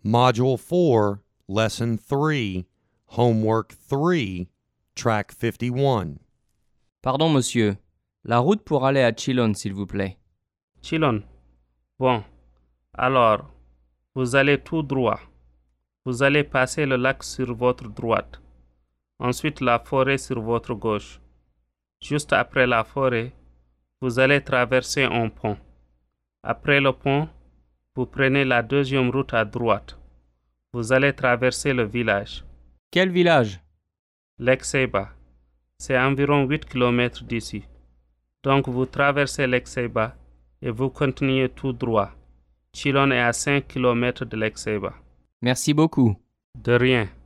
Module 4, Lesson 3, Homework 3, Track 51. Pardon, monsieur. La route pour aller à Chillon, s'il vous plaît. Chillon. Bon. Alors, vous allez tout droit. Vous allez passer le lac sur votre droite. Ensuite, la forêt sur votre gauche. Juste après la forêt, vous allez traverser un pont. Après le pont, vous prenez la deuxième route à droite. Vous allez traverser le village. Quel village? Lake-Seba. C'est environ 8 km d'ici. Donc vous traversez Lake-Seba et vous continuez tout droit. Chillon est à 5 km de Lake-Seba. Merci beaucoup. De rien.